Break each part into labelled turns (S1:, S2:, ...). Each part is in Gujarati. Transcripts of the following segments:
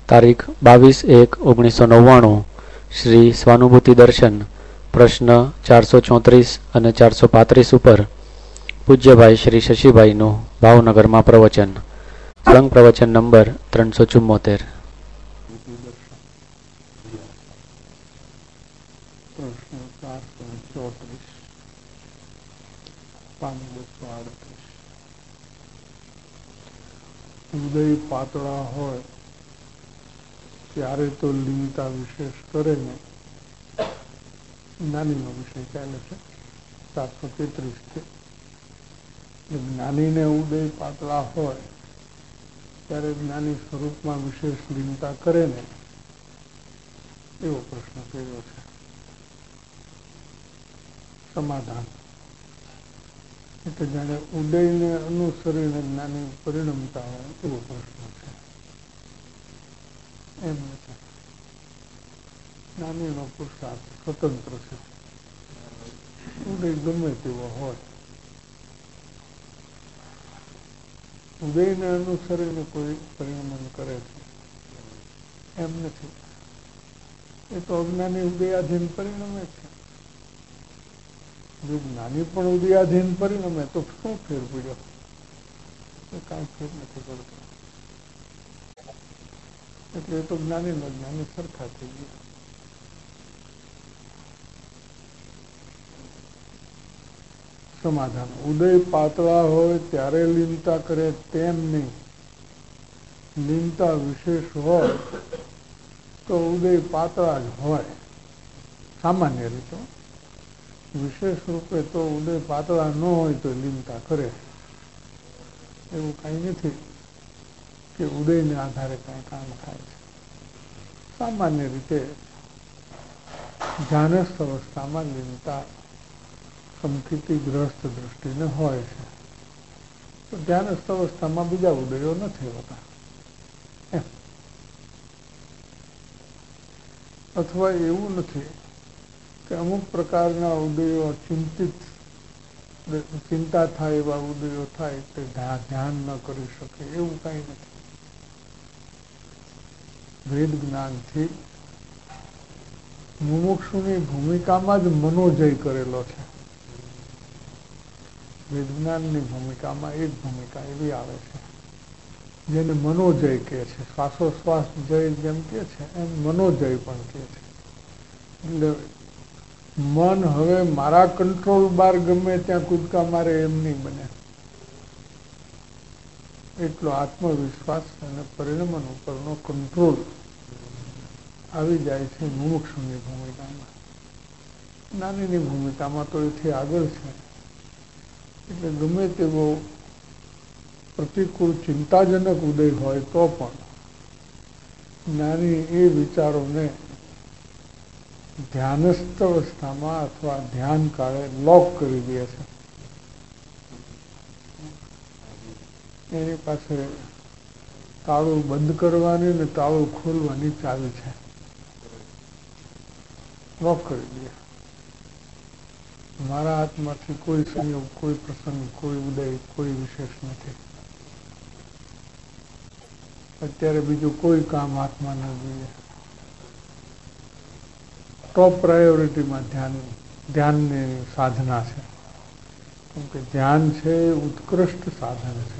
S1: તારીખ 22/1/1999 શ્રી સ્વાનુભૂતિ દર્શન પ્રશ્ન 434 અને 435 ઉપર પૂજ્યભાઈ શ્રી શશીભાઈનું ભાવનગરમાં પ્રવચન. સંઘ પ્રવચન નંબર 374.
S2: ઉદય પાતળા હોય ત્યારે તો લીનતા વિશેષ કરે ને. જ્ઞાનીનો વિષય ચાલે છે 733 થી. જ્ઞાનીને ઉદય પાતળા હોય ત્યારે જ્ઞાની સ્વરૂપમાં વિશેષ લીનતા કરે ને, એવો પ્રશ્ન કર્યો છે. સમાધાન એટલે જાણે ઉદયને અનુસરીને જ્ઞાની પરિણમતા હોય એવો પ્રશ્ન છે. એમ નથી. જ્ઞાનીનો પુરુષાર્થ સ્વતંત્ર છે. ઉદય ગમે તેવો હોય, ઉદયને અનુસરીને કોઈ પરિણમન કરે છે એમ નથી. એ તો અજ્ઞાની ઉદયાધીન પરિણમે છે. જો જ્ઞાની પણ ઉદયાધીન પરિણમે તો શું ફેર પડ્યો? કાંઈ ફેર નથી પડતો. એટલે એ તો જ્ઞાની સરખા થઈ ગયા. સમાધાન. ઉદય પાતળા હોય ત્યારે લીનતા કરે તેમ નહીં. લીનતા વિશેષ હોય તો ઉદય પાતળા જ હોય સામાન્ય રીતે. વિશેષ રૂપે તો ઉદય પાતળા ન હોય તો લીનતા કરે. એવું કાંઈ નથી કે ઉદયને આધારે કાંઈ કામ થાય છે. સામાન્ય રીતે ધ્યાનસ્થ અવસ્થામાં લીનતા સમકીતિગ્રસ્ત દૃષ્ટિને હોય છે. તો ધ્યાનસ્થ અવસ્થામાં બીજા ઉદયો નથી હોતા. અથવા એવું નથી કે અમુક પ્રકારના ઉદયો ચિંતા થાય એવા ઉદયો થાય તે ધ્યાન ન કરી શકે, એવું કાંઈ નથી. વેદ જ્ઞાનથી મુમુક્ષુની ભૂમિકામાં જ મનોજય કરેલો છે. વેદ જ્ઞાનની ભૂમિકામાં એક ભૂમિકા એવી આવે છે જેને મનોજય કહે છે. શ્વાસોશ્વાસ જય જેમ કે છે એમ મનોજય પણ કહે છે. એટલે મન હવે મારા કંટ્રોલ બહાર ગમે ત્યાં કૂદકા મારે એમ નહીં બને. એટલો આત્મવિશ્વાસ અને પરિણમન ઉપરનો કંટ્રોલ આવી જાય છે મુમુક્ષુની ભૂમિકામાં. જ્ઞાનીની ભૂમિકામાં તો એથી આગળ છે. એટલે ગમે તેવો પ્રતિકૂળ ચિંતાજનક ઉદય હોય તો પણ જ્ઞાની એ વિચારોને ધ્યાનસ્થ અવસ્થામાં અથવા ધ્યાન કાળે લોક કરી દે છે. એની પાસે તાળું બંધ કરવાની ને તાળું ખોલવાની ચાવી છે. લોક કરી દે. મારા હાથમાંથી કોઈ સંયોગ, કોઈ પ્રસંગ, કોઈ ઉદય, કોઈ વિશેષ નથી. અત્યારે બીજું કોઈ કામ હાથમાં ન જોઈએ. ટોપ પ્રાયોરિટીમાં ધ્યાનની સાધના છે. કેમ કે ધ્યાન છે એ ઉત્કૃષ્ટ સાધન છે.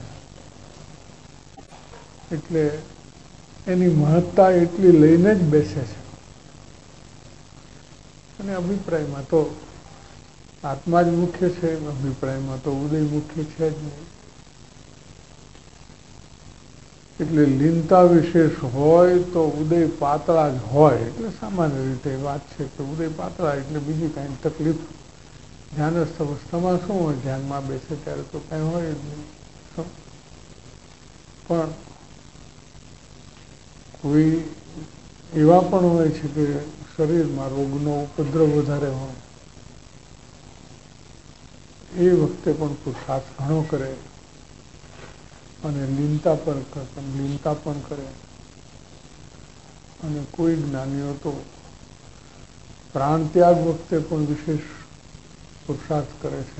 S2: એટલે એની મહત્તા એટલી લઈને જ બેસે છે. અને અભિપ્રાયમાં તો આત્મા જ મુખ્ય છે. અભિપ્રાયમાં તો ઉદય મુખ્ય છે જ નહીં. એટલે લીનતા વિશેષ હોય તો ઉદય પાતળા જ હોય. એટલે સામાન્ય રીતે વાત છે કે ઉદય પાતળા એટલે બીજી કાંઈ તકલીફ ધ્યાનસ્થ અવસ્થામાં શું હોય? ધ્યાનમાં બેસે ત્યારે તો કાંઈ હોય જ નહીં. પણ કોઈ એવા પણ હોય છે કે શરીરમાં રોગનો ઉપદ્રવ વધારે હોય. એ વખતે પણ પુરુષાર્થ ઘણો કરે અને લીનતા પણ કરે. અને કોઈ જ્ઞાનીઓ તો પ્રાણ ત્યાગ વખતે પણ વિશેષ પુરુષાર્થ કરે છે.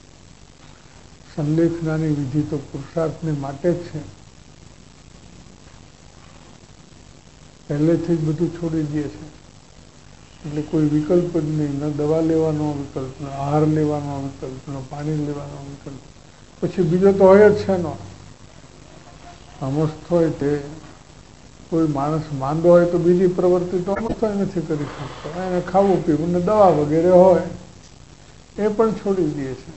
S2: સંલેખનાની વિધિ તો પુરુષાર્થને માટે જ છે. પહેલેથી જ બધું છોડી દે છે. એટલે કોઈ વિકલ્પ જ નહીં, ન દવા લેવાનો વિકલ્પ, ન આહાર લેવાનો વિકલ્પ, ન પાણી લેવાનો વિકલ્પ. પછી બીજો તો હોય જ છે નો. અમસ્થ હોય તે કોઈ માણસ માંદો હોય તો બીજી પ્રવૃત્તિ તો અમસ્થ નથી કરી શકતો. એને ખાવું પીવું ને દવા વગેરે હોય એ પણ છોડી દે છે.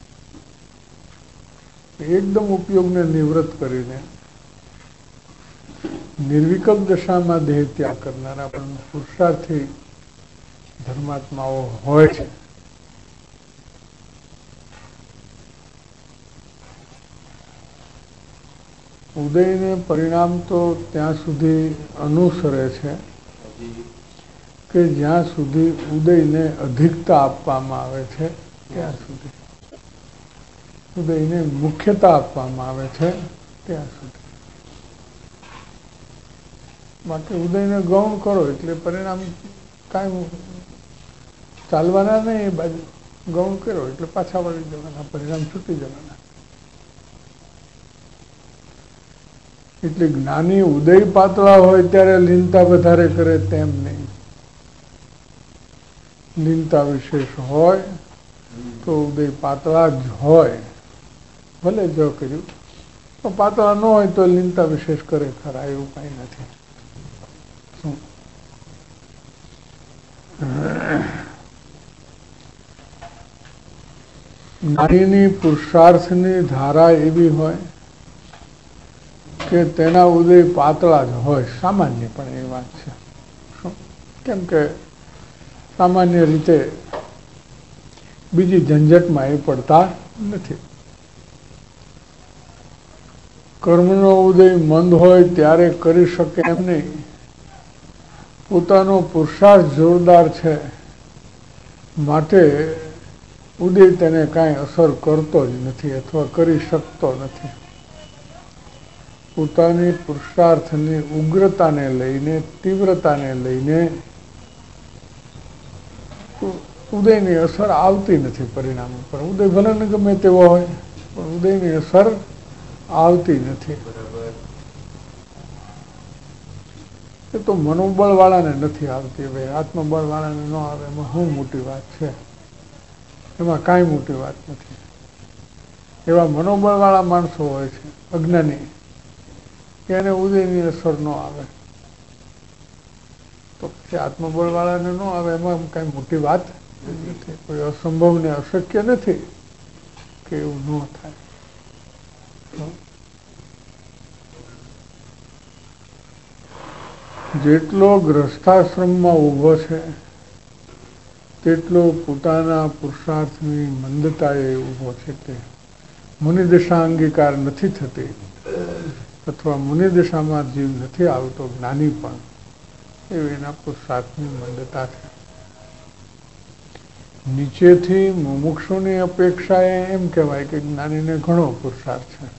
S2: એકદમ ઉપયોગને નિવૃત્ત કરીને નિર્વિકલ્પ દશામાં દેહ ત્યાગ કરનારા પણ પુરુષાર્થી ધર્માત્માઓ હોય છે. ઉદયને પરિણામ તો ત્યાં સુધી અનુસરે છે કે જ્યાં સુધી ઉદયને અધિકતા આપવામાં આવે છે ત્યાં સુધી, ઉદયને મુખ્યતા આપવામાં આવે છે ત્યાં સુધી. બાકી ઉદયને ગૌણ કરો એટલે પરિણામ કાંઈ ચાલવાના નહીં. એ બાજુ ગૌણ કરો એટલે પાછા વળી જવાના, પરિણામ છૂટી જવાના. એટલે જ્ઞાની ઉદય પાતળા હોય ત્યારે લીનતા વધારે કરે તેમ નહીં. લીનતા વિશેષ હોય તો ઉદય પાતળા જ હોય, ભલે જો કર્યું તો પાતળા ન હોય તો લીનતા વિશેષ કરે ખરા, એવું કઈ નથી. જ્ઞાનીની પુરુષાર્થની ધારા એવી હોય કે તેના ઉદય પાતળા જ હોય, સામાન્ય પણ એ વાત છે. કેમ કે સામાન્ય રીતે બીજી ઝંઝટમાં એ પડતા નથી. કર્મનો ઉદય મંદ હોય ત્યારે કરી શકે એમ નહીં. પોતાનો પુરુષાર્થ જોરદાર છે માટે ઉદય તેને કાંઈ અસર કરતો જ નથી અથવા કરી શકતો નથી. પોતાની પુરુષાર્થની ઉગ્રતાને લઈને, તીવ્રતાને લઈને ઉદયની અસર આવતી નથી પરિણામ ઉપર. ઉદય ભલે ને ગમે તેવો હોય પણ ઉદયની અસર આવતી નથી. એ તો મનોબળ વાળાને નથી આવતી. ભાઈ આત્મબળ વાળાને ન આવે એમાં શું મોટી વાત છે? એમાં કાંઈ મોટી વાત નથી. એવા મનોબળ વાળા માણસો હોય છે અજ્ઞાની, એને ઉદયની અસર ન આવે. તો પછી આત્મબળ વાળાને ન આવે એમાં કાંઈ મોટી વાત નથી. કોઈ અસંભવ ને અશક્ય નથી કે એવું ન થાય. જેટલો ગ્રસ્થાશ્રમમાં ઊભો છે તેટલો પોતાના પુરુષાર્થની મંદતાએ ઊભો છે. તે મુનિદશા અંગીકાર નથી થતી અથવા મુનિદશામાં જીવ નથી આવતો જ્ઞાની પણ, એવી એના પુરુષાર્થની મંદતા છે. નીચેથી મુમુક્ષુની અપેક્ષાએ એમ કહેવાય કે જ્ઞાનીને ઘણો પુરુષાર્થ છે.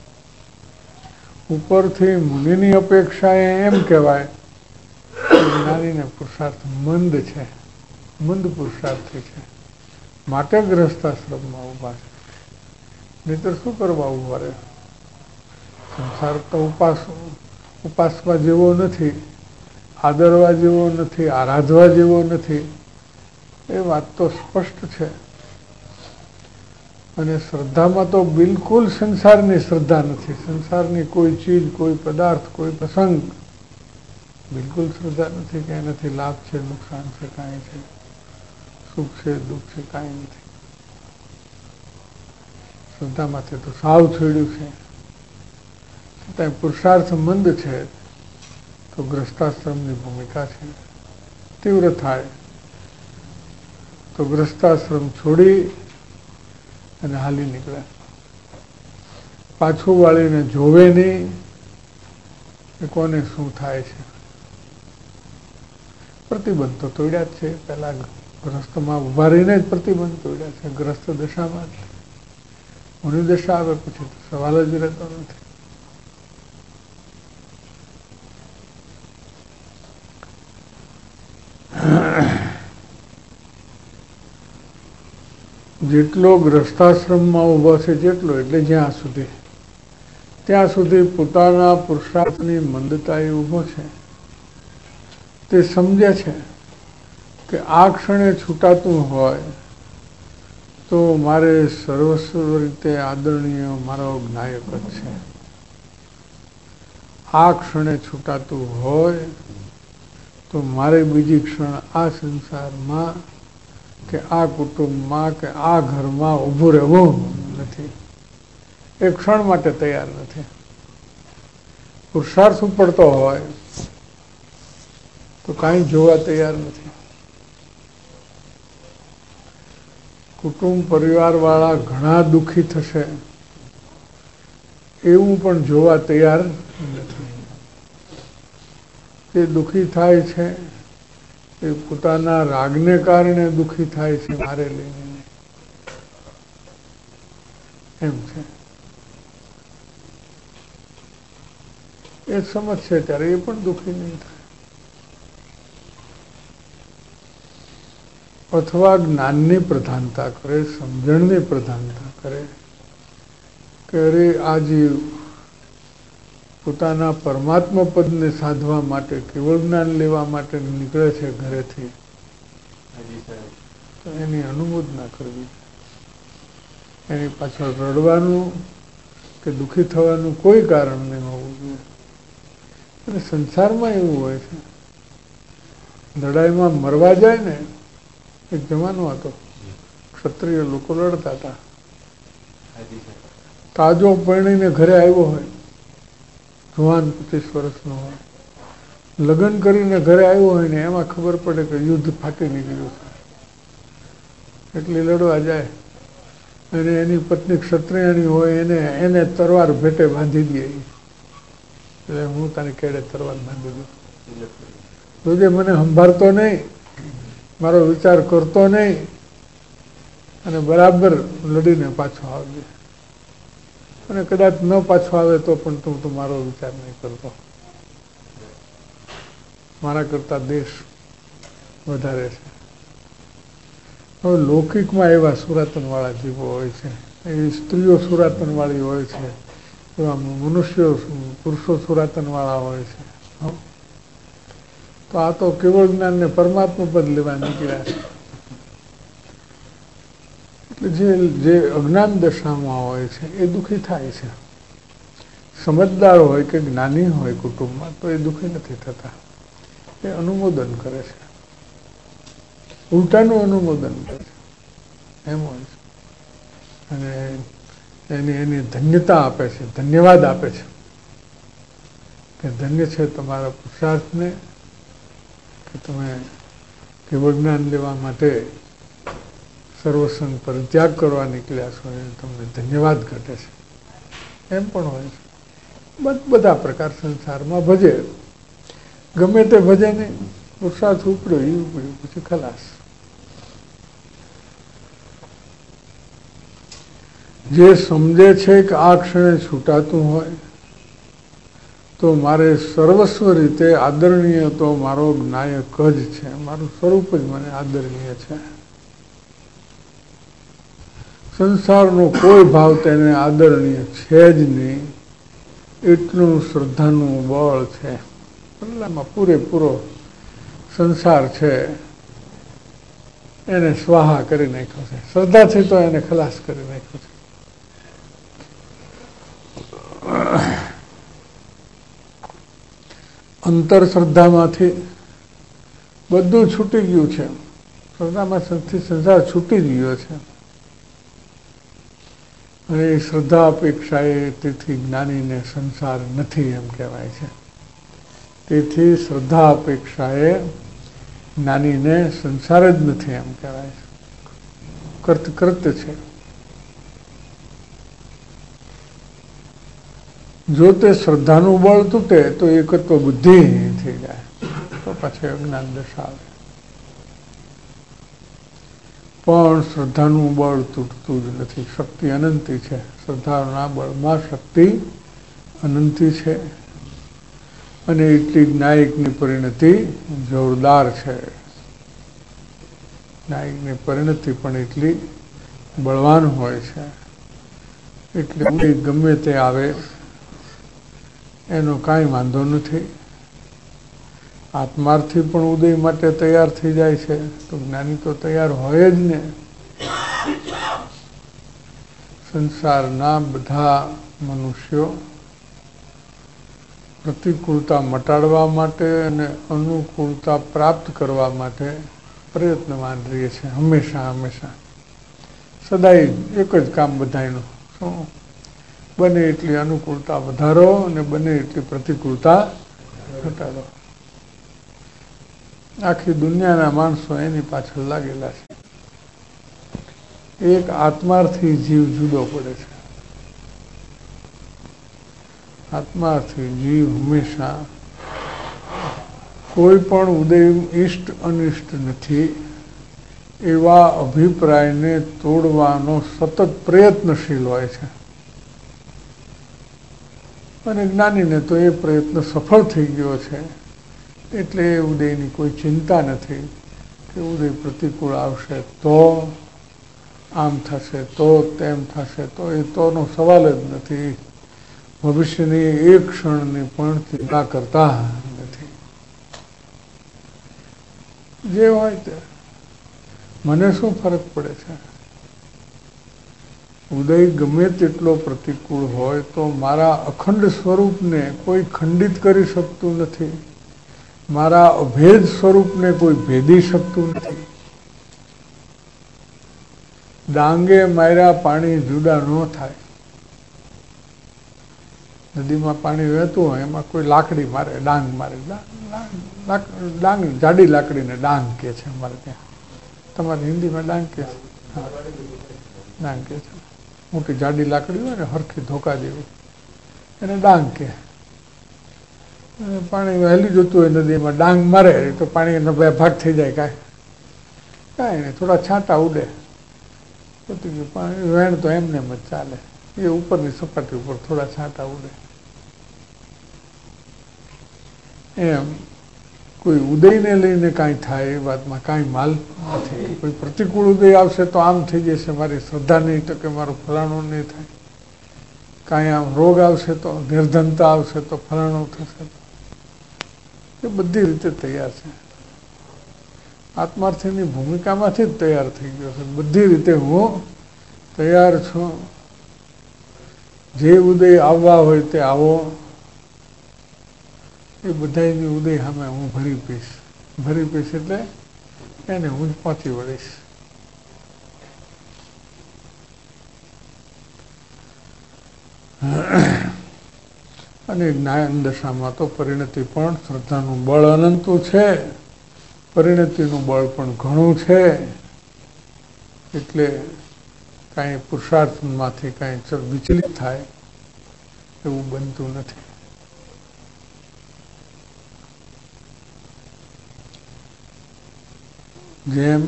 S2: ઉપરથી મુનિની અપેક્ષાએ એમ કહેવાય જ્ઞાનીને પુરુષાર્થ મંદ છે, મંદ પુરુષાર્થી છે, માટે ગ્રસ્થાશ્રમમાં ઉભા છે. નહીતર શું કરવા ઉભા રહે? સંસાર તો ઉપાસવા જેવો નથી, આદરવા જેવો નથી, આરાધવા જેવો નથી. એ વાત તો સ્પષ્ટ છે. અને શ્રદ્ધામાં તો બિલકુલ સંસારની શ્રદ્ધા નથી. સંસારની કોઈ ચીજ, કોઈ પદાર્થ, કોઈ પ્રસંગ બિલકુલ શ્રદ્ધા નથી કે એનાથી લાભ છે, નુકસાન છે, કાંઈ છે, સુખ છે, દુઃખ છે, કાંઈ નથી. શ્રદ્ધામાંથી તો સાવ છોડ્યું છે. છતાંય પુરુષાર્થ મંદ છે તો ગ્રસ્તાશ્રમની ભૂમિકા છે. તીવ્ર થાય તો ગ્રસ્તાશ્રમ છોડી અને હાલી નીકળે. પાછું વાળીને જોવે નહીં કે કોને શું થાય છે. પ્રતિબંધ તો તોડ્યા જ છે. પહેલા ગ્રસ્તમાં ઉભા રહીને જ પ્રતિબંધ તોડ્યા છે. ગ્રસ્ત દશામાં જ. મુનિદશા આવે પછી તો સવાલ જ રહેતો નથી. જેટલો ગ્રસ્તાશ્રમમાં ઉભો છે જેટલો એટલે જ્યાં સુધી, ત્યાં સુધી પોતાના પુરુષાર્થની મંદતા એ ઉભો છે. તે સમજે છે કે આ ક્ષણે છૂટાતું હોય તો મારે સર્વસ્વ રીતે આદરણીય મારો નાયક જ છે. આ ક્ષણે છૂટાતું હોય તો મારે બીજી ક્ષણ આ સંસારમાં કે આ કુટુંબમાં કે આ ઘરમાં ઊભું રહેવું નથી. એક ક્ષણ માટે તૈયાર નથી. પુરુષાર્થ પડતો હોય તો કાંઈ જોવા તૈયાર નથી. કુટુંબ પરિવારવાળા ઘણા દુઃખી થશે એવું પણ જોવા તૈયાર નથી. તે દુઃખી થાય છે એ પોતાના રાગને કારણે દુઃખી થાય છે, મારે લઈને એમ છે. એ સમજશે ત્યારે એ પણ દુઃખી નહીં થાય. અથવા જ્ઞાનની પ્રધાનતા કરે, સમજણની પ્રધાનતા કરે કે અરે આ જીવ પોતાના પરમાત્મા પદને સાધવા માટે, કેવળ જ્ઞાન લેવા માટે નીકળે છે ઘરેથી, તો એની અનુમોદના કરવી. એની પાછળ રડવાનું કે દુઃખી થવાનું કોઈ કારણ નહીં હોવું જોઈએ. અને સંસારમાં એવું હોય છે, લડાઈમાં મરવા જાય ને, એક જમાનો હતો ક્ષત્રિય લોકો લડતા હતા. તાજો પરણીને ઘરે આવ્યો હોય, જુવાન 25 વર્ષનો હોય, લગ્ન કરીને ઘરે આવ્યો હોય ને એમાં ખબર પડે કે યુદ્ધ ફાટી નીકળ્યું છે, એટલે લડવા જાય. અને એની પત્ની ક્ષત્રિયાણી હોય, એને તરવાર ભેટે બાંધી દે. એટલે હું તને કેડે તરવાર બાંધી દઉં, જોજે મને સંભાળતો નહીં, મારો વિચાર કરતો નહીં, અને બરાબર લડીને પાછો આવજે. અને કદાચ ન પાછો આવે તો પણ તું મારો વિચાર નહીં કરતો. મારા કરતા દેશ વધારે છે. હવે લૌકિકમાં એવા સુરાતનવાળા જીવો હોય છે, એવી સ્ત્રીઓ સુરાતનવાળી હોય છે, એવા મનુષ્યો પુરુષો સુરાતનવાળા હોય છે. તો આ તો કેવળ જ્ઞાનને પરમાત્મા પદ લેવા નીકળ્યા છે. એટલે જે અજ્ઞાન દશામાં હોય છે એ દુઃખી થાય છે. સમજદાર હોય કે જ્ઞાની હોય કુટુંબમાં તો એ દુઃખી નથી થતા. એ અનુમોદન કરે છે, ઉલટાનું અનુમોદન કરે છે, એમ હોય છે. અને એની ધન્યતા આપે છે, ધન્યવાદ આપે છે કે ધન્ય છે તમારા પુરુષાર્થને કે તમે કેવળ જ્ઞાન લેવા માટે સર્વસંગ પરિત્યાગ કરવા નીકળ્યા છો, એ તમને ધન્યવાદ ઘટે છે. એમ પણ હોય છે. બધા પ્રકાર સંસારમાં ભજે, ગમે તે ભજે નહીં, પુરુષાર્થ ઉપડ્યો એ ઉપડ્યો, પછી ખલાસ. જે સમજે છે કે આ ક્ષણે છૂટાતું હોય તો મારે સર્વસ્વ રીતે આદરણીય તો મારો નાયક જ છે, મારું સ્વરૂપ જ મને આદરણીય છે. સંસારનો કોઈ ભાવ તેને આદરણીય છે જ નહીં, એટલું શ્રદ્ધાનું બળ છે. પહેલામાં પૂરેપૂરો સંસાર છે એને સ્વાહા કરી નાખ્યો છે, શ્રદ્ધાથી તો એને ખલાસ કરી નાખ્યો છે. અંતર શ્રદ્ધામાંથી બધું છૂટી ગયું છે. શ્રદ્ધામાંથી સંસાર છૂટી જ ગયો છે. અને એ શ્રદ્ધા અપેક્ષાએ તેથી જ્ઞાનીને સંસાર નથી એમ કહેવાય છે. તેથી શ્રદ્ધા અપેક્ષાએ જ્ઞાનીને સંસાર જ નથી એમ કહેવાય છે. કૃત્ય છે. જો તે શ્રદ્ધાનું બળ તૂટે તો એકત્વ બુદ્ધિ થઈ જાય, તો પછી અજ્ઞાન દશા આવે. પણ શ્રદ્ધાનું બળ તૂટતું જ નથી. શક્તિ અનંતી છે. શ્રદ્ધાના બળમાં શક્તિ અનંતી છે. અને એટલી ન્યાયિકની પરિણતિ જોરદાર છે. ન્યાયિકની પરિણતિ પણ એટલી બળવાન હોય છે. એટલે ગમે તે આવે એનો કાંઈ વાંધો નથી. આત્માર્થી પણ ઉદય માટે તૈયાર થઈ જાય છે, તો જ્ઞાની તો તૈયાર હોય જ ને. સંસારના બધા મનુષ્યો પ્રતિકૂળતા મટાડવા માટે અને અનુકૂળતા પ્રાપ્ત કરવા માટે પ્રયત્નવાન રહે છે, હંમેશા હંમેશા. સદાય એક જ કામ બધાયનું, શું? બને એટલી અનુકૂળતા વધારો અને બને એટલી પ્રતિકૂળતા ઘટાડો. આખી દુનિયાના માણસો એની પાછળ લાગેલા છે. એક આત્માથી જીવ જુદો પડે છે. આત્માથી જીવ હંમેશા કોઈ પણ ઉદય ઇષ્ટ અનિષ્ટ નથી એવા અભિપ્રાયને તોડવાનો સતત પ્રયત્નશીલ હોય છે. અને જ્ઞાનીને તો એ પ્રયત્ન સફળ થઈ ગયો છે, એટલે એ ઉદયની કોઈ ચિંતા નથી કે ઉદય પ્રતિકૂળ આવશે તો આમ થશે, તો તેમ થશે, તો એ તોનો સવાલ જ નથી. ભવિષ્યની એક ક્ષણની પણ ચિંતા કરતા નથી. જે હોય તે મને શું ફરક પડે છે? ઉદય ગમે તેટલો પ્રતિકૂળ હોય તો મારા અખંડ સ્વરૂપને કોઈ ખંડિત કરી શકતું નથી, મારા અભેદ સ્વરૂપને કોઈ ભેદી શકતું નથી. ડાંગે માર્યા પાણી જુદા ન થાય. નદીમાં પાણી વહેતું હોય એમાં કોઈ લાકડી મારે, ડાંગ મારે, ડાંગ જાડી લાકડીને ડાંગ કે છે અમારે ત્યાં. તમારી હિન્દીમાં ડાંગ કે છે? ડાંગ કે છે. મોટી જાડી લાકડી હોય ને હરખી ધોકા જેવી, એને ડાંગ કે. પાણી વહેલી જતું હોય નદીમાં, ડાંગ મારે તો પાણી એનો બે ભાગ થઈ જાય. કાંઈ નહીં, થોડા છાંટા ઉડે, પાણી વહેણ તો એમને એમ જ ચાલે. એ ઉપરની સપાટી ઉપર થોડા છાંટા ઉડે. એમ કોઈ ઉદયને લઈને કાંઈ થાય એ વાતમાં કાંઈ માલ નથી. કોઈ પ્રતિકૂળ ઉદય આવશે તો આમ થઈ જશે, મારી શ્રદ્ધા નહીં ટકે, મારું ફલાણું નહીં થાય. કાંઈ આમ રોગ આવશે તો, નિર્ધનતા આવશે તો ફલાણું થશે. એ બધી રીતે તૈયાર છે. આત્માર્થીની ભૂમિકામાંથી જ તૈયાર થઈ ગયો છે. બધી રીતે હું તૈયાર છું. જે ઉદય આવવા હોય તે આવો, એ બધાની ઉદય સામે હું ભરી પીશ. ભરી પીશ એટલે એને હું જ પહોંચી વળીશ. અને જ્ઞાન દશામાં તો પરિણતિ પણ શ્રદ્ધાનું બળ અનંતું છે, પરિણતિનું બળ પણ ઘણું છે. એટલે કાંઈ પુરુષાર્થમાંથી કાંઈ વિચલિત થાય એવું બનતું નથી. જેમ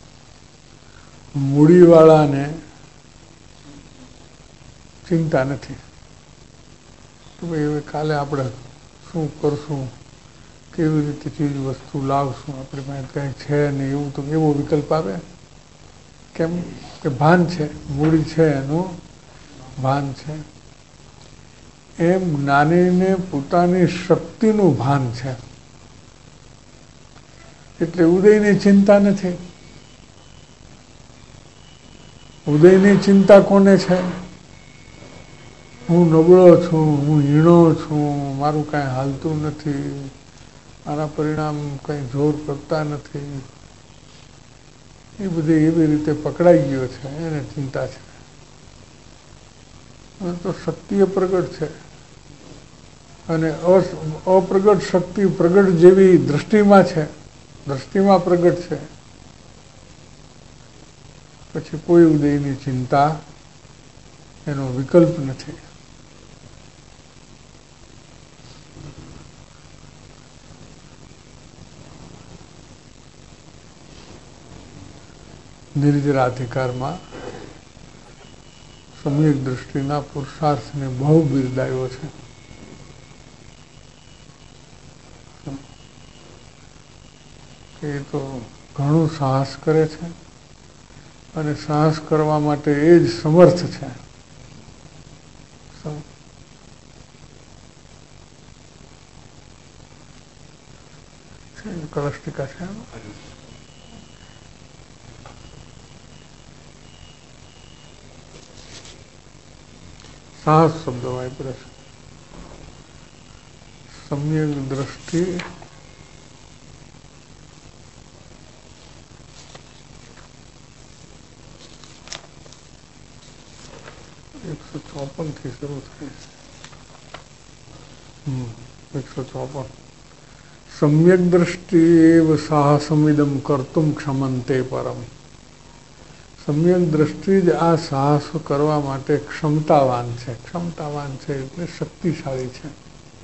S2: મૂડીવાળાને ચિંતા નથી કે ભાઈ હવે કાલે આપણે શું કરશું, કેવી રીતે ચીજ વસ્તુ લાવશું, આપણી પાસે કંઈ છે નહીં, એવું તો એવો વિકલ્પ આવે. કેમ કે ભાન છે, મૂડી છે, એનું ભાન છે. એમ જ્ઞાનીને પોતાની શક્તિનું ભાન છે, એટલે ઉદયની ચિંતા નથી. ઉદયની ચિંતા કોને છે? હું નબળો છું, હું હીણો છું, મારું કાંઈ હાલતું નથી, મારા પરિણામ કંઈ જોર કરતા નથી, એ બધી એવી રીતે પકડાઈ ગયો છે, એને ચિંતા છે. તો શક્તિ પ્રગટ છે, અને અપ્રગટ શક્તિ પ્રગટ જેવી દ્રષ્ટિમાં છે, દ્રષ્ટિમાં પ્રગટ છે. પછી કોઈ ઉદયની ચિંતા એનો વિકલ્પ નથી. નિર્જરાધિકારમાં સમ્યક દ્રષ્ટિના પુરુષાર્થને બહુ બિરદાયો છે. એ તો ઘણું સાહસ કરે છે, અને સાહસ કરવા માટે એ જ સમર્થ છે. કળશ ટીકા છે. સાહસ શબ્દ વાપરે છે. સમ્યક દ્રષ્ટિ થી શરૂ થાય. 154. સમ્યક દ્રષ્ટિ એવ સાહસમિદમ કર્તુમ ક્ષમંતે પરમ. સમ્યક દ્રષ્ટિ જ આ સાહસ કરવા માટે ક્ષમતાવાન છે. ક્ષમતાવાન છે એટલે શક્તિશાળી છે.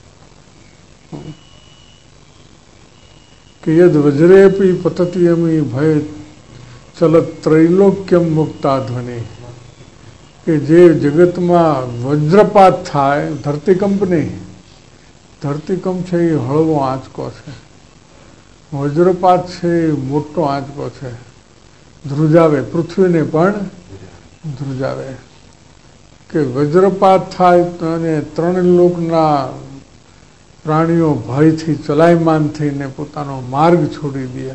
S2: કે યદ વજ્રેપી પતતિયમી ભય ચલત ત્રૈલોક્યમ મુક્તા ધ્વનિ. કે જે જગતમાં વજ્રપાત થાય, ધરતીકંપ નહીં, ધરતીકંપ છે એ હળવો આંચકો છે, વજ્રપાત છે એ મોટો આંચકો છે, ધ્રુજાવે, પૃથ્વીને પણ ધ્રુજાવે. કે વજ્રપાત થાય અને ત્રણ લોકના પ્રાણીઓ ભયથી ચલાયમાન થઈને પોતાનો માર્ગ છોડી દે.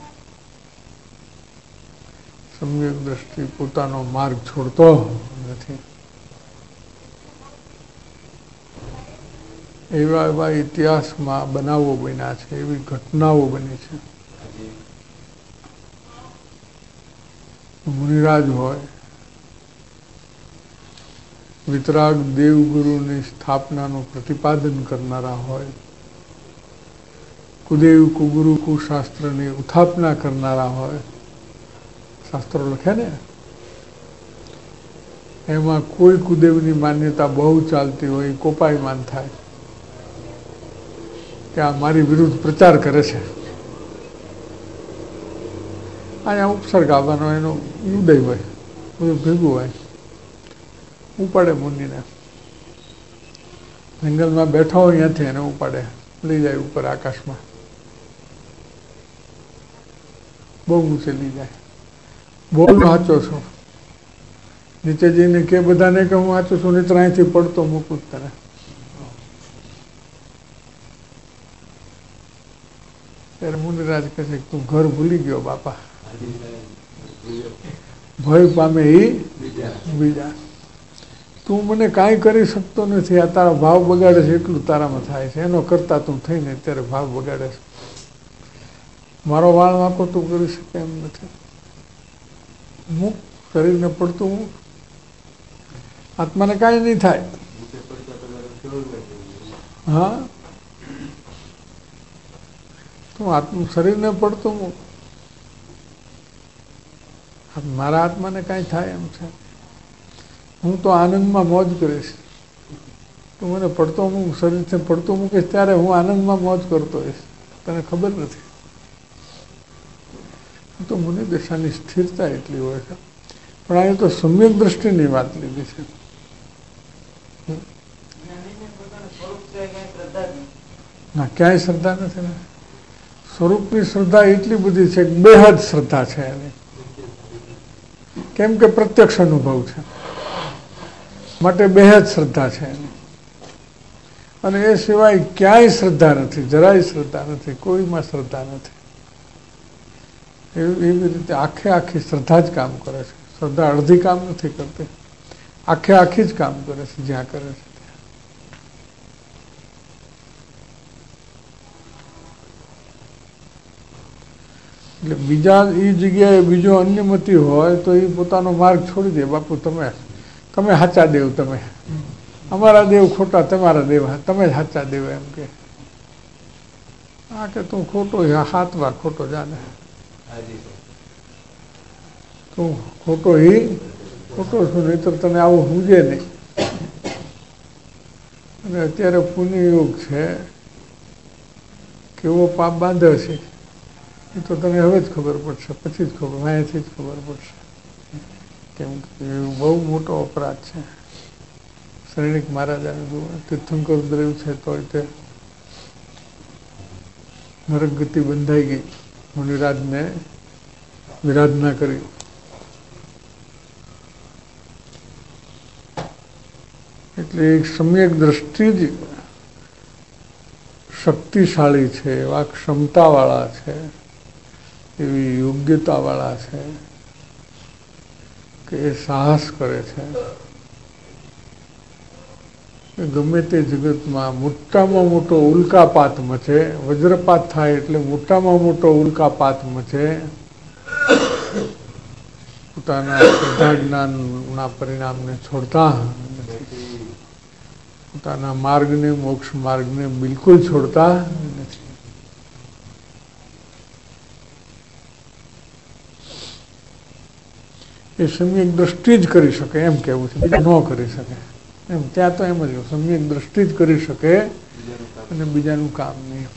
S2: સમ્યક દ્રષ્ટિ પોતાનો માર્ગ છોડતો નથી. એવા એવા ઇતિહાસમાં બનાવો બન્યા છે, એવી ઘટનાઓ બની છે. મુનિરાજ હોય, વિતરાગ દેવગુરુની સ્થાપનાનું પ્રતિપાદન કરનારા હોય, કુદેવ કુગુરુ કુશાસ્ત્રની ઉત્થાપના કરનારા હોય, શાસ્ત્રો લખે ને એમાં કોઈ કુદેવની માન્યતા બહુ ચાલતી હોય, કોપાયમાન થાય કે આ મારી વિરુદ્ધ પ્રચાર કરે છે. અહીંયા ઉપસર્ગ આવવાનો એનો ઉદય હોય, બધું ભેગું હોય, ઉપાડે મુનિને. જંગલમાં બેઠો હોય અહીંયાથી એને ઉપાડે, લઈ જાય ઉપર આકાશમાં, બહુ ઊંચે લઈ જાય. બોલ વાંચો છો, નીચે જઈને કે બધાને કે હું વાંચું છું, નહીં તો અહીંથી પડતો મૂકું તને. ત્યારે મુનિરાજ કહે છે તું ઘર ભૂલી ગયો બાપા, ભય પામે એ બીજા. તું મને કાંઈ કરી શકતો નથી, આ તારા ભાવ બગાડે છે એટલું તારામાં થાય છે, એનો કરતા તું થઈને ત્યારે ભાવ બગાડે છે. મારો વાળ વાંકો તું કરી શકે એમ નથી. મૂક શરીરને પડતું મૂક, આત્માને કાંઈ નહીં થાય. હા, તું શરીરને પડતું મૂક, મારા આત્માને કાંઈ થાય એમ છે. હું તો આનંદમાં મોજ કરીશ, તું મને પડતો મૂક, શરીરને પડતું મૂકીશ ત્યારે હું આનંદમાં મોજ કરતો હોઈશ, તને ખબર નથી. તો મુનિ દશાની સ્થિરતા એટલી હોય છે. પણ અહીં તો સમ્યક દ્રષ્ટિની વાત લીધી છે. ના, ક્યાંય શ્રદ્ધા નથી ને. સ્વરૂપની શ્રદ્ધા એટલી બધી છે, બેહદ શ્રદ્ધા છે એની. કેમ કે પ્રત્યક્ષ અનુભવ છે માટે બેહદ શ્રદ્ધા છે એની. અને એ સિવાય ક્યાંય શ્રદ્ધા નથી, જરાય શ્રદ્ધા નથી, કોઈમાં શ્રદ્ધા નથી. એવી રીતે આખે આખી શ્રદ્ધા જ કામ કરે છે. શ્રદ્ધા અડધી કામ નથી કરતી, આખે આખી જ કામ કરે છે જ્યાં કરે છે. એટલે બીજા એ જગ્યાએ બીજો અન્યમતિ હોય તો એ પોતાનો માર્ગ છોડી દે. બાપુ તમે સાચા દેવ, તમે અમારા દેવ ખોટા, તમારા દેવ તમે જ સાચા દેવ એમ કે. હા કે તું ખોટો, હાથ વાર ખોટો જાને, તું ખોટો ખોટો છું, નહીં તો તને આવું સમજે નહીં. અને અત્યારે પુણ્ય યોગ છે, કેવો પાપ બાંધે છે એ તો તને હવે જ ખબર પડશે, પછી જ ખબર, અહીંયાથી જ ખબર પડશે. કેમ કે બહુ મોટો અપરાધ છે. શ્રેણિક મહારાજાને જુઓ, તીર્થંકર દ્રવ છે તોય તે નરક ગતિ બંધાઈ ગઈ, મુનિરાજને વિરાધના કરી. એટલે એક સમ્યક દ્રષ્ટિ જ શક્તિશાળી છે, એવા ક્ષમતાવાળા છે, એવી યોગ્યતાવાળા છે કે એ સાહસ કરે છે કે ગમે તે જગતમાં મોટામાં મોટો ઉલ્કાપાત મચે, વજ્રપાત થાય એટલે મોટામાં મોટો ઉલ્કાપાત મચે, પોતાના શ્રદ્ધા જ્ઞાનના પરિણામને છોડતા નથી, પોતાના માર્ગને, મોક્ષ માર્ગને બિલકુલ છોડતા નથી. એ સમ્યક દ્રષ્ટિ જ કરી શકે એમ કેવું છે, બીજું ન કરી શકે એમ. ત્યાં તો એમ જ સમ્યક દ્રષ્ટિ જ કરી શકે અને બીજાનું કામ નહીં.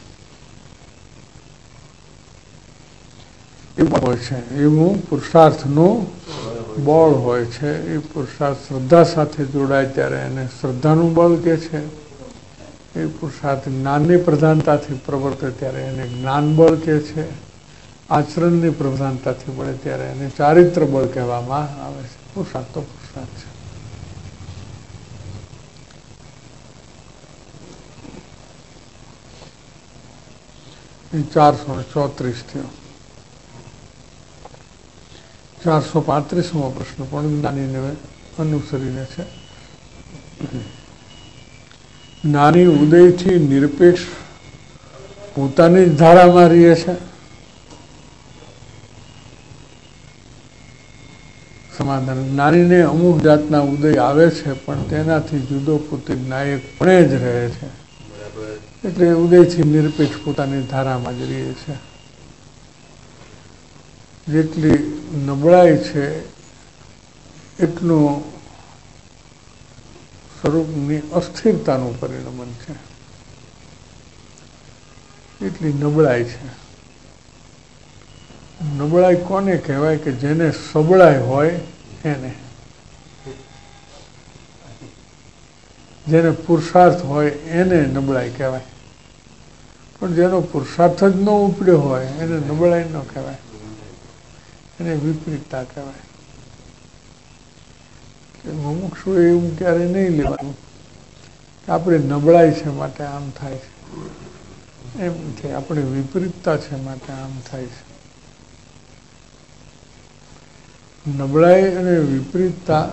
S2: એવું હોય છે, એવું પુરુષાર્થનું બળ હોય છે. એ પુરુષાર્થ શ્રદ્ધા સાથે જોડાય ત્યારે એને શ્રદ્ધાનું બળ કહે છે. એ પુરુષાર્થ જ્ઞાનની પ્રધાનતાથી પ્રવર્તે ત્યારે એને જ્ઞાન બળ કહે છે. આચરણની પ્રધાનતાથી મળે ત્યારે એને ચારિત્ર બળ કહેવામાં આવે છે. પુરુષાર્થ તો પુરુષાર્થ છે. 434 થયો. 435મો પ્રશ્ન પણ જ્ઞાનીને અનુસરીને છે. જ્ઞાની ઉદયથી નિરપેક્ષ પોતાની જ ધારામાં રહે છે. સમાધાન. જ્ઞાનીને અમુક જાતના ઉદય આવે છે પણ તેનાથી જુદો પોતે નાયકપણે જ રહે છે. એટલે ઉદયથી નિરપેક્ષ પોતાની ધારામાં જ રહે છે. જેટલી નબળાઈ છે એટલું સ્વરૂપની અસ્થિરતાનું પરિણમન છે. એટલી નબળાઈ છે. નબળાઈ કોને કહેવાય? કે જેને સબળાઈ હોય એને, જેને પુરુષાર્થ હોય એને નબળાઈ કહેવાય. પણ જેનો પુરુષાર્થ જ ન ઉપડ્યો હોય એને નબળાઈ ન કહેવાય, એને વિપરીતતા કહેવાય. મુમુક્ષુ એવું ક્યારે નહીં લેવાનું કે આપણે નબળાઈ છે માટે આમ થાય છે, એમ છે. આપણે વિપરીતતા છે માટે આમ થાય છે. નબળાઈ અને વિપરીતતા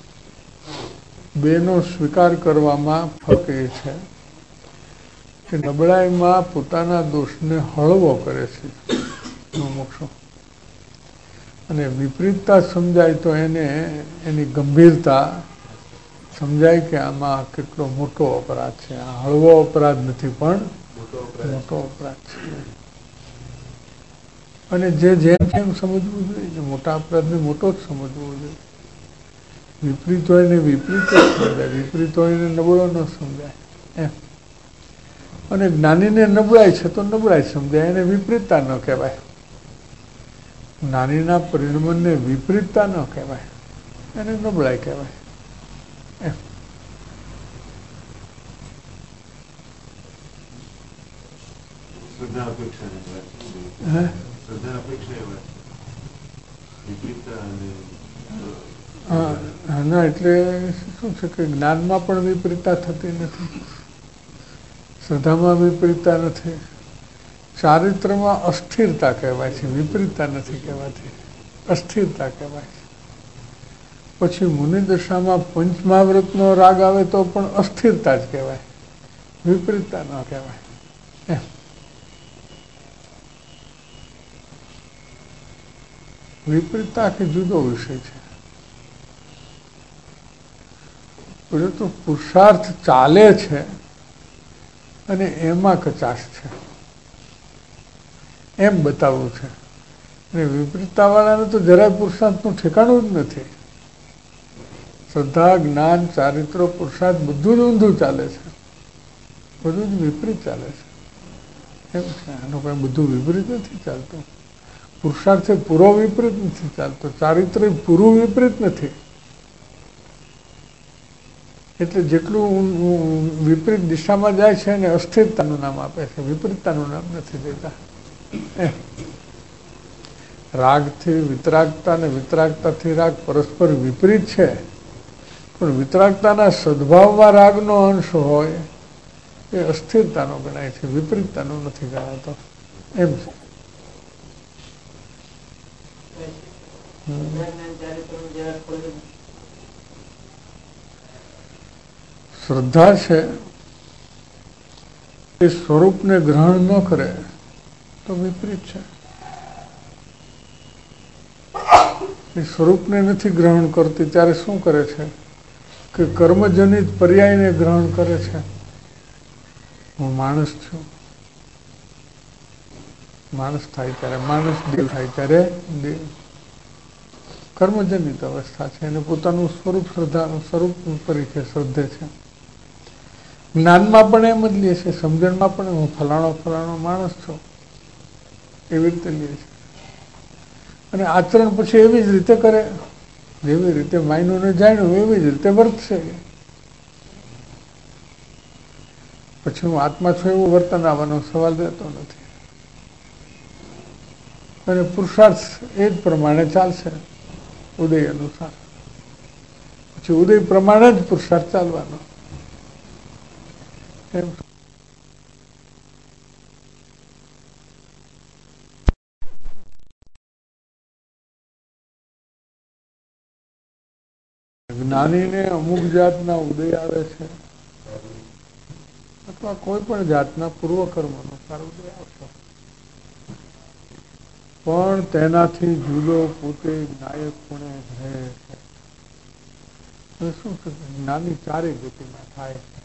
S2: બેનો સ્વીકાર કરવામાં ફરક એ છે કે નબળાઈમાં પોતાના દોષને હળવો કરે છે મુમુક્ષુ, અને વિપરીતતા સમજાય તો એને એની ગંભીરતા સમજાય કે આમાં કેટલો મોટો અપરાધ છે. આ હળવો અપરાધ નથી પણ મોટો અપરાધ છે. અને જેમ સમજવું જોઈએ, મોટા અપરાધને મોટો જ સમજવો જોઈએ. વિપરીત હોય ને વિપરીત જ સમજાય, વિપરીત હોય ને નબળો ન સમજાય એમ. અને જ્ઞાનીને નબળાઈ છે તો નબળાઈ સમજાય, એને વિપરીતતા ન કહેવાય. જ્ઞાનીના પરિણમનને વિપરીતતા ન કહેવાય, એને નબળાઈ કહેવાય એમ. ના, એટલે શું છે કે જ્ઞાનમાં પણ વિપરીતતા થતી નથી, શ્રદ્ધામાં વિપરીતતા નથી, ચારિત્રમાં અસ્થિરતા કહેવાય છે, વિપરીતતા નથી કહેવાતી, અસ્થિરતા કહેવાય છે. પછી મુનિદશામાં પંચમહાવ્રતનો રાગ આવે તો પણ અસ્થિરતા જ કહેવાય, વિપરીતતા ન કહેવાય એમ. વિપરીતતા કે જુદો વિષય છે. તો પુરુષાર્થ ચાલે છે અને એમાં કચાશ છે એમ બતાવવું છે. અને વિપરીતતાવાળાને તો જરાય પુરુષાર્થનું ઠેકાણું જ નથી. શ્રદ્ધા, જ્ઞાન, ચારિત્ર, પુરુષાર્થ બધું જ ઊંધું ચાલે છે, બધું જ વિપરીત ચાલે છે એમ છે. આનું કંઈ બધું વિપરીત નથી ચાલતું. પુરુષાર્થ પૂરો વિપરીત નથી ચાલતો, ચારિત્ર પૂરું વિપરીત નથી. એટલે જેટલું વિપરીત દિશામાં જાય છે એને અસ્થિરતાનું નામ આપે છે, વિપરીતતાનું નામ નથી દેતા. રાગથી વિતરાગતા અને વિતરાગતાથી રાગ પરસ્પર વિપરીત છે, પણ વિતરાગતાના સદભાવમાં રાગનો અંશ હોય એ અસ્થિરતાનો ગણાય છે, વિપરીતતાનો નથી ગણાતો. એમ છે. શ્રદ્ધા છે એ સ્વરૂપને ગ્રહણ ન કરે તો વિપરીત છે. એ સ્વરૂપને નથી ગ્રહણ કરતી ત્યારે શું કરે છે કે કર્મજનિત પર્યાયને ગ્રહણ કરે છે. હું માણસ છું, માણસ થાય ત્યારે માણસ, દેવ થાય ત્યારે દેવ. કર્મજનિત અવસ્થા છે એને પોતાનું સ્વરૂપ સ્વરૂપ તરીકે શ્રદ્ધે છે. જ્ઞાનમાં પણ એમ જ લે છે, સમજણમાં પણ હું ફલાણો માણસ છું એવી રીતે લે છે. અને આચરણ પછી એવી જ રીતે કરે, જેવી રીતે માયનુંને જાણ્યું એવી જ રીતે વર્તશે. પછી હું આત્મા છું એવું વર્તન આવવાનો સવાલ રહેતો નથી. અને પુરુષાર્થ એ જ પ્રમાણે ચાલશે, ઉદય અનુસાર. પછી ઉદય પ્રમાણે જ પુરુષાર્થ ચાલવાનો. એમ જ્ઞાનીને અમુક જાતના ઉદય આવે છે, અથવા કોઈ પણ જાતના પૂર્વકર્મનો ઉદય આવશે, પણ તેનાથી જુદો પોતે નાયકપણે રહે છે. શું છે જ્ઞાની ચારે ગતિમાં થાય છે.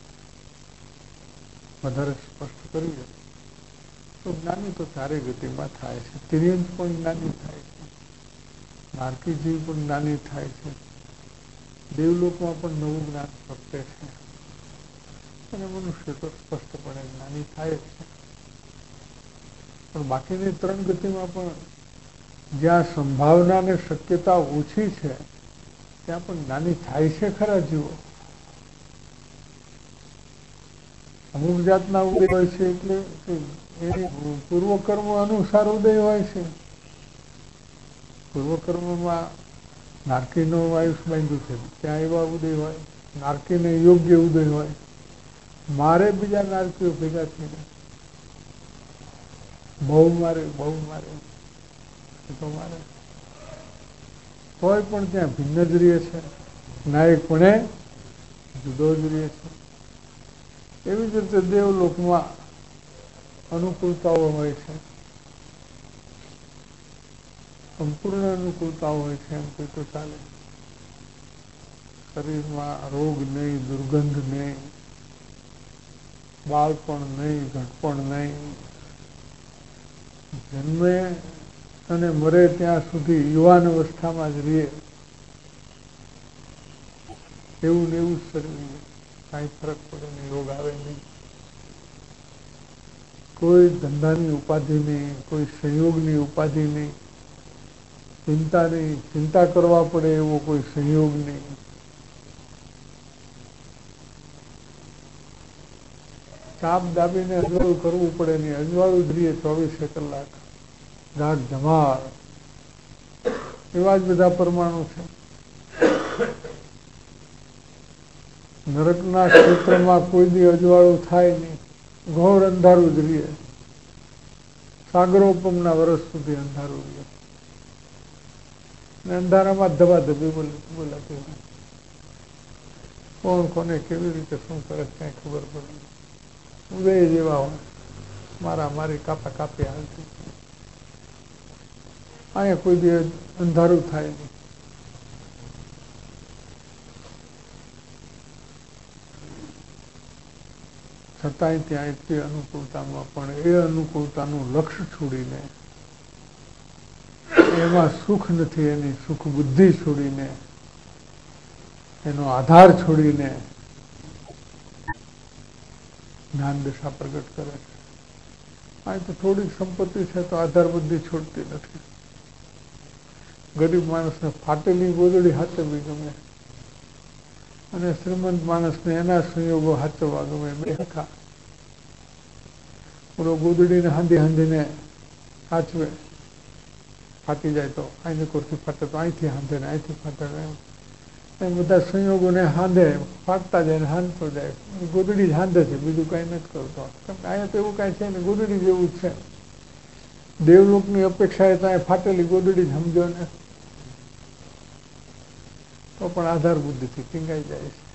S2: વધારે સ્પષ્ટ કરીએ તો જ્ઞાની તો ચારે ગતિમાં થાય છે. તિર્યંત પણ જ્ઞાની થાય છે, નારકી જીવ પણ જ્ઞાની થાય છે, દેવલોકમાં પણ નવું જ્ઞાન પ્રગટે છે, અને મનુષ્ય તો સ્પષ્ટપણે જ્ઞાની થાય જ છે. પણ બાકીની ત્રણ ગતિમાં પણ જ્યાં સંભાવના અને શક્યતા ઓછી છે ત્યાં પણ જ્ઞાની થાય છે ખરા જીવો. અમુક જાતના ઉદય હોય છે એટલે એ પૂર્વકર્મ અનુસાર ઉદય હોય છે. પૂર્વકર્મમાં નારકીનો આયુષ બાંધ્યું છે ત્યાં એવા ઉદય હોય, નારકીને યોગ્ય ઉદય હોય. મારે બીજા નારકીઓ ભેગા થઈને બહુ મારે તો મારે તોય પણ ત્યાં ભિન્ન જ રહે છે, નાયકપણે જુદો જ રહે છે. એવી જ રીતે દેવલોકમાં અનુકૂળતાઓ હોય છે, સંપૂર્ણ અનુકૂળતાઓ હોય છે એમ કોઈ તો ચાલે. શરીરમાં રોગ નહીં, દુર્ગંધ નહીં, બાળપણ નહીં, ઘટપણ નહીં, જન્મે અને મરે ત્યાં સુધી યુવાન અવસ્થામાં જ રહીએ એવું ને એવું જ શરીર, કાંઈ ફરક પડે નહીં, રોગ આવે નહીં. કોઈ ધંધાની ઉપાધિ નહીં, કોઈ સંયોગની ઉપાધિ નહીં, ચિંતા નહીં, ચિંતા કરવા પડે એવો કોઈ સંયોગ નહીં. ચાપ દાબીને અજવાળું કરવું પડે નહીં, અજવાળું જ રહીએ 24 કલાક, ગાઢ ધમાળ. એવા જ બધા પરમાણુ છે. નરકના ક્ષેત્રમાં કોઈ દી અજવાળું થાય નહીં, ઘોર અંધારું જ રહીએ, સાગરોપમના વર્ષ સુધી અંધારું રહીએ, અને અંધારામાં ધબાધબી બોલાતી હોય. કોણ કોને કેવી રીતે શું કરે કઈ ખબર પડે. ઉદય જેવા હોય, મારી કાપા કાપી હાલતી. અહીંયા કોઈ દી અંધારું થાય નહીં. છતાંય ત્યાં એટલી અનુકૂળતામાં પણ એ અનુકૂળતાનું લક્ષ્ય છોડીને, એમાં સુખ નથી એની સુખ બુદ્ધિ છોડીને, એનો આધાર છોડીને જ્ઞાન દશા પ્રગટ કરે છે. આ તો થોડીક સંપત્તિ છે તો આધાર બુદ્ધિ છોડતી નથી. ગરીબ માણસને ફાટેલી ગોદડી હાચવવી ગમે, અને શ્રીમંત માણસને એના સંયોગો હાચવવા ગમે. બે હરખા. પૂરો ગોદડીને હાંધીને સાચવે, ફાટી જાય તો અહીંની કોરથી ફાટે તો અહીંથી હાંધે ને અહીંથી ફાટે. એ બધા સંયોગોને હાંધે ફાટતા જાય ને હાંધતો જાય. ગોદડી જ હાંધે છે, બીજું કાંઈ નથી કરતો. અહીંયા તો એવું કાંઈ છે ને, ગોદડી જેવું જ છે. દેવલોકની અપેક્ષાએ ત્યાં ફાટેલી ગોદડી જ સમજો ને, તો પણ આધાર બુદ્ધિથી ટીંગાઈ જાય છે.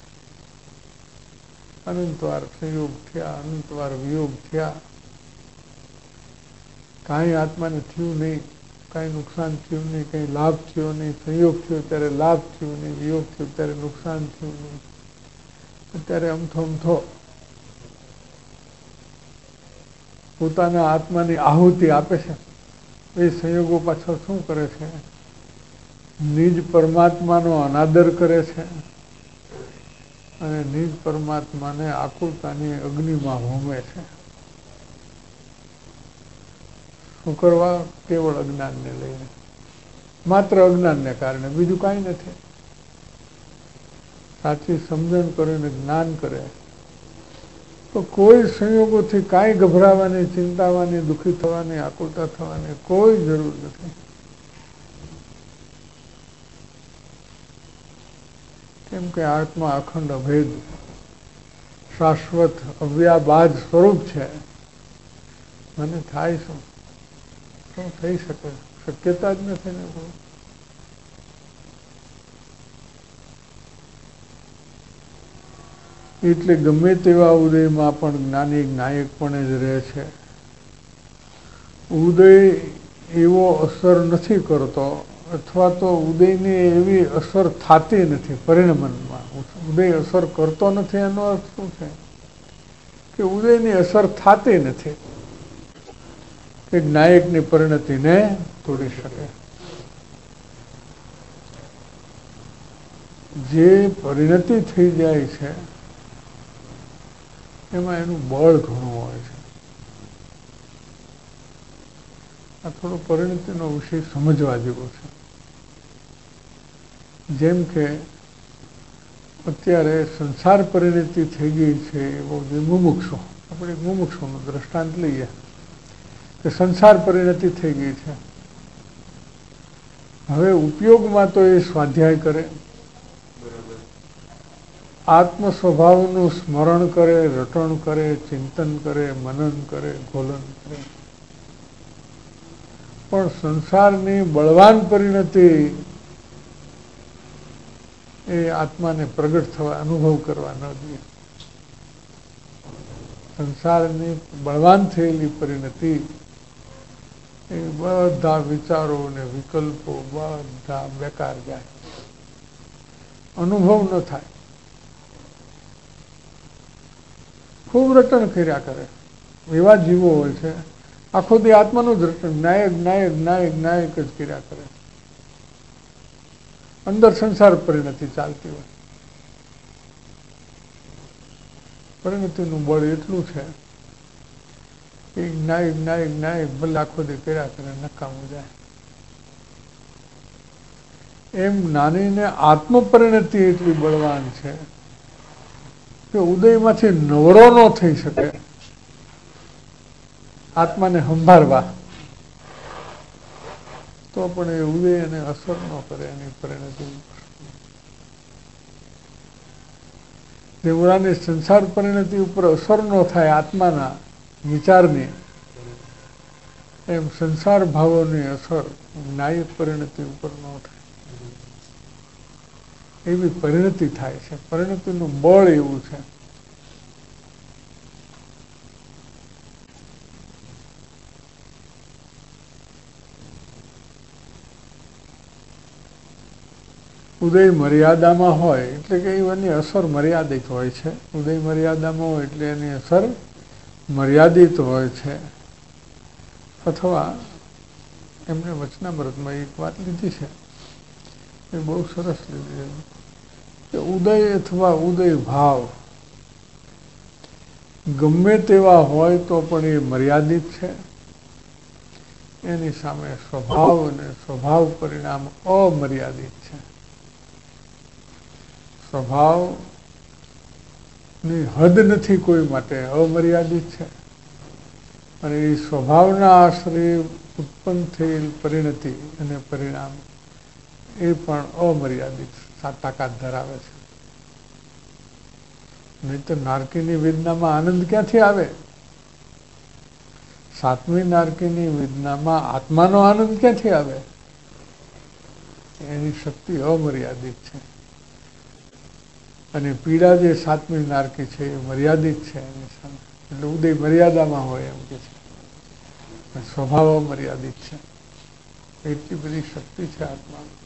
S2: અનંતવાર સંયોગ થયા, અનંતવાર વિયોગ થયા, કાંઈ આત્માને થયું નહીં, કાંઈ નુકસાન થયું નહીં, કંઈ લાભ થયો નહીં. સંયોગ થયો ત્યારે લાભ થયો નહીં, વિયોગ થયો ત્યારે નુકસાન થયું નહીં. અત્યારે અમથો પોતાના આત્માની આહુતિ આપે છે. એ સંયોગો પાછળ શું કરે છે? નિજ પરમાત્માનો અનાદર કરે છે અને નિજ પરમાત્માને આકુલતાની અગ્નિમાં હોમે છે. શું કરવા? કેવળ અજ્ઞાનને લઈને, માત્ર અજ્ઞાનને કારણે, બીજું કાંઈ નથી. સાચી સમજણ કરીને જ્ઞાન કરે તો કોઈ સંયોગોથી કાંઈ ગભરાવાની, ચિંતાવાની, દુઃખી થવાની, આકુલતા થવાની કોઈ જરૂર નથી. કેમ કે આત્મા અખંડ અભેદ શાશ્વત અવ્યાબાદ સ્વરૂપ છે. મને થાય શું થઈ શકે? શક્યતા જ નથી ને. એટલે ગમે તેવા ઉદયમાં પણ જ્ઞાની જ્ઞાયકપણે જ રહે છે. ઉદય એવો અસર નથી કરતો, અથવા તો ઉદયની એવી અસર થતી નથી પરિણમનમાં. ઉદય અસર કરતો નથી એનો અર્થ શું છે? કે ઉદયની અસર થતી નથી કે જ્ઞાયકની પરિણતિને તોડી શકે. જે પરિણતિ થઈ જાય છે એમાં એનું બળ ઘણું હોય છે. આ થોડો પરિણતિનો વિષય સમજવા જેવો છે. જેમ કે અત્યારે સંસાર પરિણતિ થઈ ગઈ છે, એવો જે મુમુક્ષુ, આપણે મુમુક્ષુનું દ્રષ્ટાંત લઈએ કે સંસાર પરિણતિ થઈ ગઈ છે. હવે ઉપયોગમાં તો એ સ્વાધ્યાય કરે, આત્મ સ્વભાવનું સ્મરણ કરે, રટણ કરે, ચિંતન કરે, મનન કરે, ઘોલન કરે. પણ સંસારની બળવાન પરિણતિ એ આત્માને પ્રગટ થવા, અનુભવ કરવા ન દે. સંસારની બળવાન થયેલી પરિણતિ એ બધા વિચારો ને વિકલ્પો બધા બેકાર જાય, અનુભવ ન થાય. ખૂબ રટણ કર્યા કરે એવા જીવો હોય છે. આખો દી આત્માનું જ રટણ, નાયક નાયક નાયક નાયક જ કર્યા કરે. અંદર સંસાર પરિણતિ ચાલતી હોય. પરિણતિનું બળ એટલું છે કે નાયક નાયક નાયક ભલે આખો દી કર્યા કરે, નકામું જાય. એમ નાનીને આત્મ પરિણતિ એટલી બળવાન છે કે ઉદયમાંથી નવરો ન થઈ શકે આત્માને સંભાળવા, તો પણ એ ઉદય એને અસર ન કરે એની પરિણતિ. દેવરાની સંસાર પરિણતિ ઉપર અસર ન થાય આત્માના વિચારની, એમ સંસાર ભાવોની અસર ન્યાયિક પરિણતિ ઉપર ન થાય. એવી પરિણતિ થાય છે. પરિણતિનું બળ એવું છે. ઉદય મર્યાદામાં હોય એટલે કે એની અસર મર્યાદિત હોય છે. ઉદય મર્યાદામાં હોય એટલે એની અસર મર્યાદિત હોય છે. અથવા એમને વચનામૃતમાં એક વાત લીધી છે, એ બહુ સરસ લીધી છે કે ઉદય અથવા ઉદય ભાવ ગમે તેવા હોય તો પણ એ મર્યાદિત છે. એની સામે સ્વભાવ અને સ્વભાવ પરિણામ અમર્યાદિત છે. સ્વભાવની હદ નથી કોઈ માટે, અમર્યાદિત છે. અને એ સ્વભાવના આશ્રય ઉત્પન્ન થયેલ પરિણતિ અને પરિણામ એ પણ અમર્યાદિત તાકાત ધરાવે છે. નહીં તો નારકીની વેદનામાં આનંદ ક્યાંથી આવે? સાતમી નારકીની વેદનામાં આત્માનો આનંદ ક્યાંથી આવે? એની શક્તિ અમર્યાદિત છે. અને પીડા જે સાતમી નારકી છે એ મર્યાદિત છે એની સામે. એટલે ઉદય મર્યાદામાં હોય એમ કે છે. સ્વભાવ મર્યાદિત છે. એટલી બધી શક્તિ છે આત્મામાં.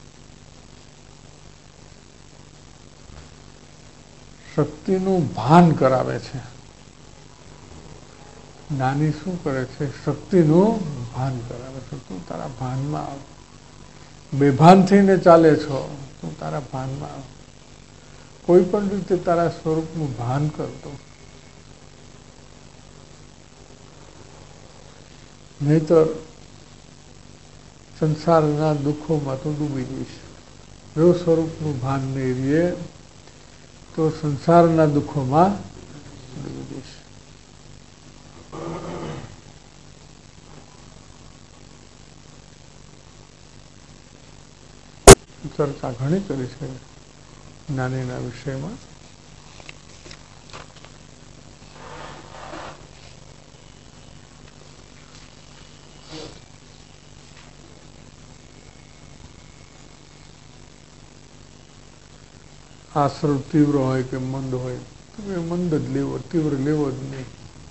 S2: શક્તિનું ભાન કરાવે છે. જ્ઞાની શું કરે છે? શક્તિનું ભાન કરાવે છે. તું તારા ભાનમાં આવ. બેભાન થઈને ચાલે છો, તું તારા ભાનમાં આવ. કોઈ પણ રીતે તારા સ્વરૂપનું ભાન કરતો, નહીતર સંસારના દુઃખોમાં તો ડૂબી જઈશ. જો સ્વરૂપનું ભાન નહીં રહે તો સંસારના દુઃખોમાં ડૂબી જઈશ. ચર્ચા ઘણી કરી છે જ્ઞાનીના વિષયમાં. આશ્રવ તીવ્ર હોય કે મંદ હોય તો એ મંદ જ લેવો, તીવ્ર લેવો જ નહીં.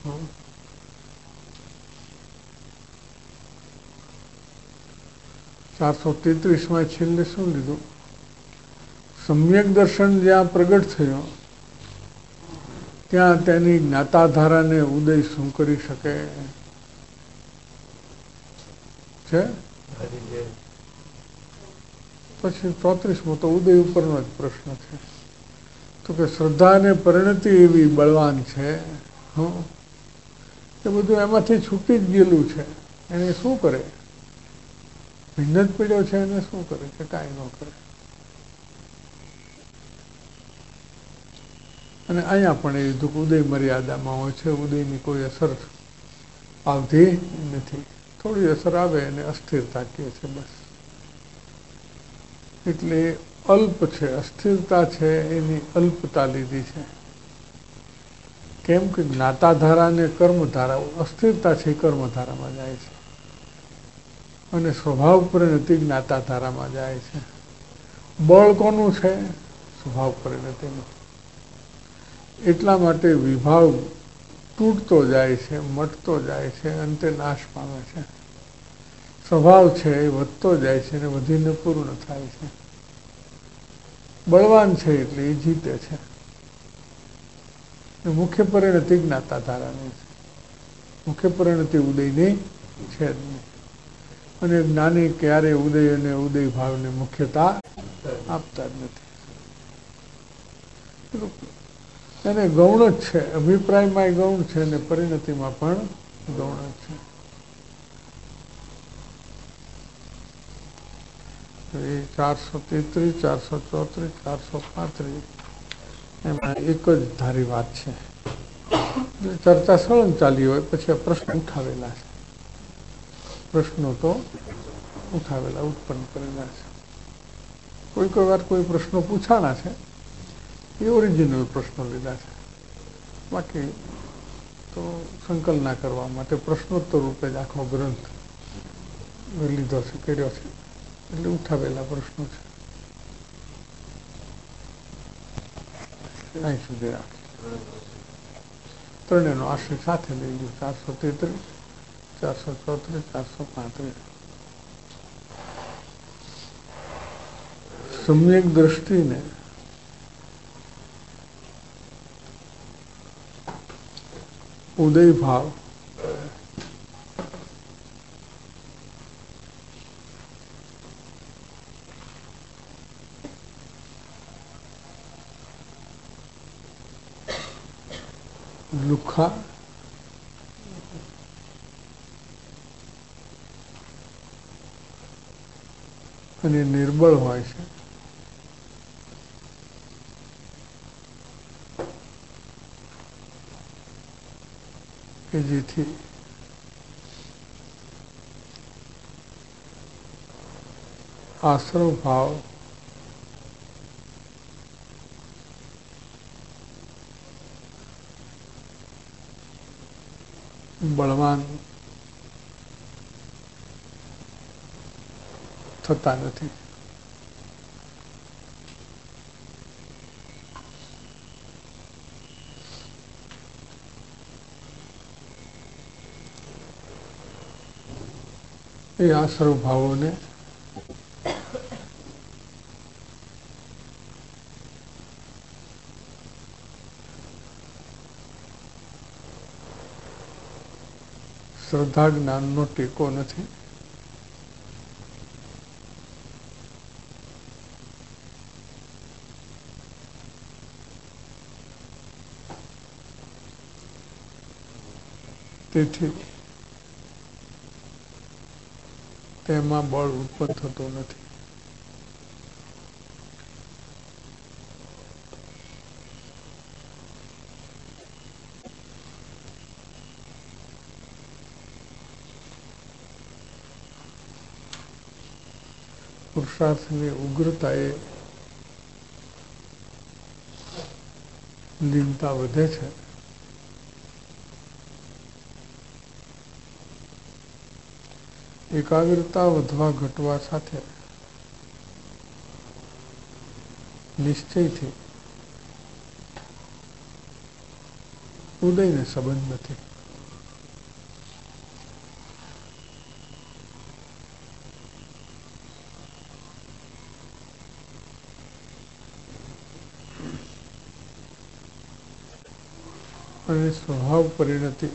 S2: 433 છેલ્લે શું લીધું? સમ્યક દર્શન જ્યાં પ્રગટ થયો ત્યાં તેની જ્ઞાતાધારાને ઉદય શું કરી શકે છે? પછી 34મો તો ઉદય ઉપરનો જ પ્રશ્ન છે. તો કે શ્રદ્ધા અને પરિણતિ એવી બળવાન છે, એ બધું એમાંથી છૂટી જ ગયેલું છે. એને શું કરે? ભિન્ન જ પીડ્યો છે, એને શું કરે? કે કાંઈ ન કરે. અને અહીંયા પણ એ દુઃખ ઉદય મર્યાદામાં હોય છે. ઉદયની કોઈ અસર આવતી નથી. થોડી અસર આવે અને અસ્થિરતા કહે છે બસ. એટલે અલ્પ છે, અસ્થિરતા છે એની અલ્પતા લીધી છે. કેમ કે જ્ઞાતાધારા ને કર્મધારા, અસ્થિરતા છે કર્મધારામાં જાય છે અને સ્વભાવ પરિણતિ જ્ઞાતાધારામાં જાય છે. બળ કોનું છે? સ્વભાવ પરિણતિનું. એટલા માટે વિભાવ તૂટતો જાય છે, મટતો જાય છે, અંતે નાશ પામે છે. સ્વભાવ છે એ વધતો જાય છે અને વધીને પૂર્ણ થાય છે. બળવાન છે એટલે એ જીતે છે. મુખ્ય પરિણતિ જ્ઞાતાધારાની છે. મુખ્ય પરિણતિ ઉદયની છે જ નહીં. અને જ્ઞાની ક્યારે ઉદય અને ઉદય ભાવને મુખ્યતા આપતા જ નથી. એને ગૌણ જ છે. અભિપ્રાયમાં ગૌણ છે અને પરિણતિમાં પણ ગૌણ જ છે. એ 433, 434, 435 એમાં એક જ ધારી વાત છે. ચર્ચા સળંગ ચાલી હોય પછી આ પ્રશ્ન ઉઠાવેલા છે. પ્રશ્નો તો ઉઠાવેલા, ઉત્પન્ન કરેલા છે. કોઈ વાર કોઈ પ્રશ્નો પૂછાણા છે એ ઓરિજિનલ પ્રશ્નો લીધા છે. બાકી તો સંકલના કરવા માટે પ્રશ્નોત્તર રૂપે જ આખો ગ્રંથ લીધો છે, કર્યો છે. એટલે ઉઠાવેલા પ્રશ્નો છે. અહીં સુધી રાખી ત્રણેયનો આશ્રય સાથે લઈ લો. 433, 434, 435. સમ્યક દ્રષ્ટિને ઉદય ભાવ લુખા અને નિર્બળ હોય છે. કે જેથી આશ્રવ ભાવ બળવાન થતા નથી. એ આશ્રવ ભાવોને શ્રદ્ધા જ્ઞાનનો ટેકો નથી. તેથી તેમાં બળ ઉત્પન્ન થતું નથી. પુરુષાર્થની ઉગ્રતા એ લીનતા વધે છે. એકાગ્રતા વધવા ઘટવા સાથે નિશ્ચયથી ઉદયને સંબંધ નથી. અને સ્વભાવ પરિણતિ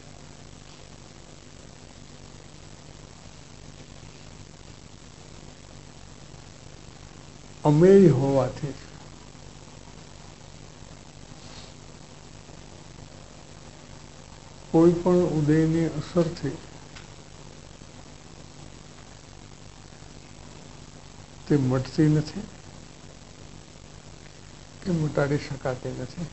S2: અમેય હોવાથી કોઈ પણ ઉદયની અસરથી તે મટતી નથી કે મટાડી શકાતી નથી.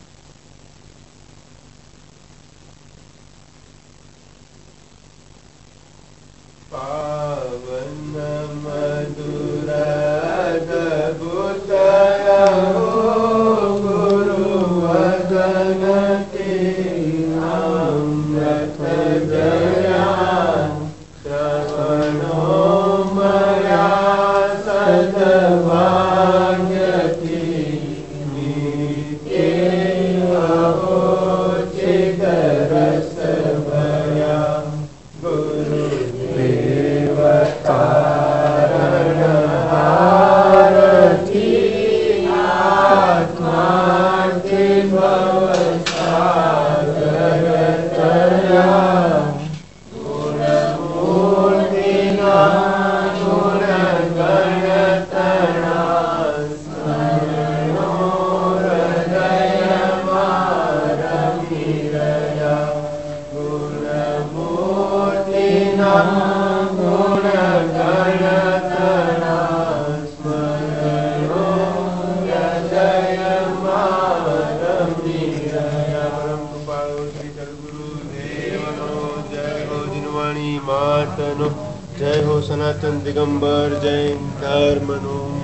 S3: જય હો સનાતન દિગંબર જૈન ધર્મનો